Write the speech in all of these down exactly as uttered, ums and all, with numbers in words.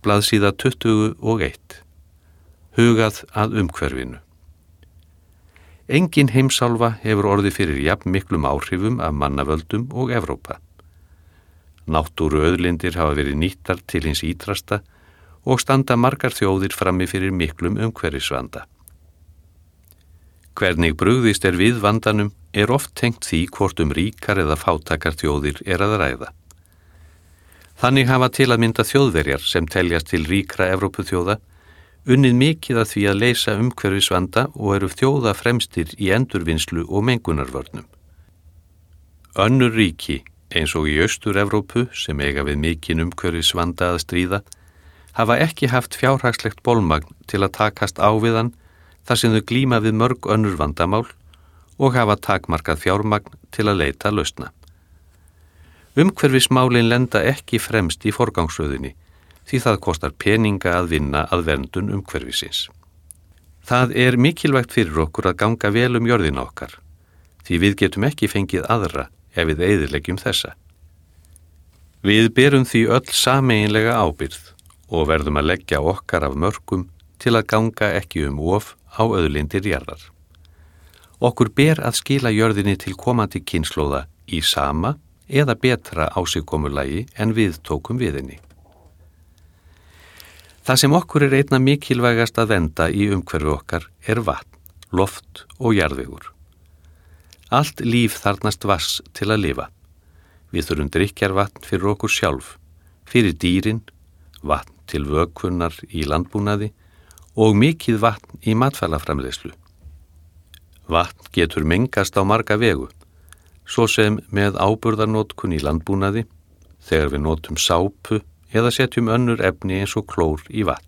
blaðsíða tuttugu og eitt. Hugað að umhverfinu. Engin heimsálfa hefur orðið fyrir jafn miklum áhrifum af mannavöldum og Evrópa. Náttúru auðlindir hafa verið nýttar til hins ítrasta og standa margar þjóðir frammi fyrir miklum umhverfisvanda. Hvernig brugðist er við vandanum er oft tengt því hvort um ríkar eða fátækar þjóðir er að ræða. Þannig hafa til að mynda þjóðverjar sem teljast til ríkra Evrópuþjóða unnið mikið að því að leysa umhverfisvanda og eru þjóða fremstir í endurvinnslu og mengunarvörnum. Önnur ríki, eins og í Austur-Evrópu sem eiga við mikinn umhverfisvanda að stríða, hafa ekki haft fjárhagslegt bolmagn til að takast á við hann þar sem þau glíma við mörg önnur vandamál og hafa takmarkað fjármagn til að leita lausna. Umhverfismálin lenda ekki fremst í forgangsröðinni því það kostar peninga að vinna að verndun umhverfisins. Það er mikilvægt fyrir okkur að ganga vel um jörðina okkar, því við getum ekki fengið aðra ef við eyðileggjum þessa. Við berum því öll sameiginlega ábyrgð og verðum að leggja okkar af mörkum til að ganga ekki um of á auðlindir jarðar. Okkur ber að skila jörðinni til komandi kynslóða í sama eða betra ásigkomulagi en við tókum við henni. Það sem okkur er einna mikilvægast að vernda í umhverfi okkar er vatn, loft og jarðvegur. Allt líf þarfnast vatns til að lifa. Við þurfum drykkjarvatn fyrir okkur sjálf, fyrir dýrin, vatn til vökvunar í landbúnaði og mikið vatn í matvælaframleiðslu. Vatn getur mengast á marga vegu, svo sem með áburðarnotkun í landbúnaði, þegar við notum sápu eða setjum önnur efni eins og klór í vatn.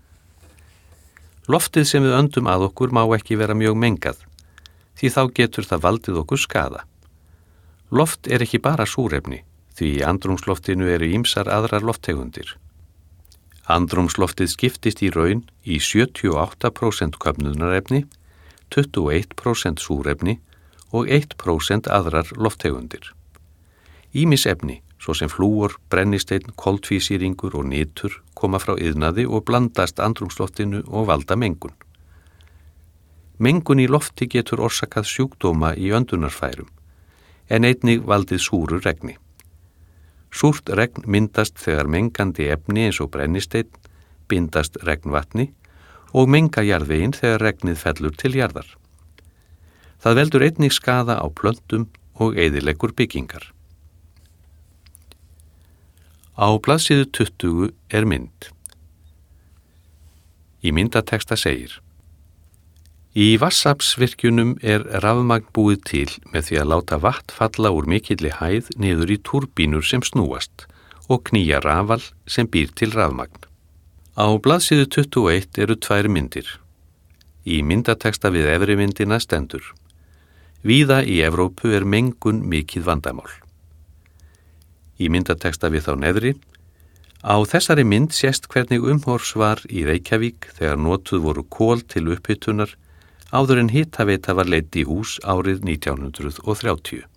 Loftið sem við öndum að okkur má ekki vera mjög mengað, því þá getur það valdið okkur skaða. Loft er ekki bara súrefni, því í andrúmsloftinu eru ýmsar aðrar lofttegundir. Andrúmsloftið skiptist í raun í sjötíu og átta prósent köfnunarefni, tuttugu og eitt prósent súrefni og eitt prósent aðrar lofttegundir. Ýmis efni, svo sem flúor, brennisteinn, koltvísýringur og nitur koma frá iðnaði og blandast andrúmsloftinu og valda mengun. Mengun í lofti getur orsakað sjúkdóma í öndunarfærum, en einnig valdið súru regni. Súrt regn myndast þegar mengandi efni eins og brennisteinn bindast regnvatni og menga jarðveginn þegar regnið fellur til jarðar. Það veldur einnig skaða á plöntum og eyðileggur byggingar. Á blaðsíðu tuttugu er mynd. Í myndateksta segir: Í vatnsaflsvirkjunum er rafmagn búið til með því að láta vatn falla úr mikilli hæð niður í túrbínur sem snúast og knýja rafal sem býr til rafmagn. Á blaðsíðu tuttugu og eitt eru tvær myndir. Í myndateksta við efri myndina stendur: Víða í Evrópu er mengun mikið vandamál. Í myndateksta við þá neðri: Á þessari mynd sést hvernig umhorfs var í Reykjavík þegar notuð voru kol til upphitunar áður en hitaveita var leidd í hús árið nítján hundruð og þrjátíu.